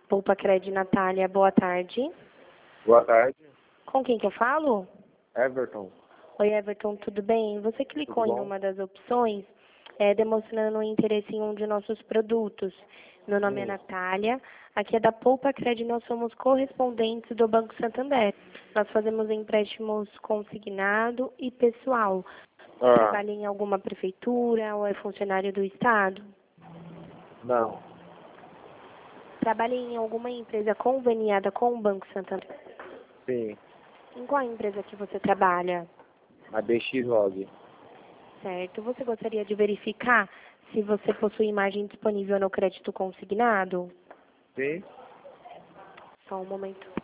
Poupa Cred Natália, boa tarde. Boa tarde, Com quem que eu falo? Everton. Oi, Everton, tudo bem? Você clicou Tudo em bom? uma das opções, demonstrando interesse em um de nossos produtos. Meu nome é Natália, aqui é da Poupa Cred, nós somos correspondentes do Banco Santander. Nós fazemos empréstimos consignado e pessoal. Trabalha em alguma prefeitura ou é funcionário do Estado? Não, Trabalha em alguma empresa conveniada com o Banco Santander? sim, Em qual empresa que você trabalha? a BX-Log. Certo. Você gostaria de verificar se você possui margem disponível no crédito consignado? Sim? Só um momento.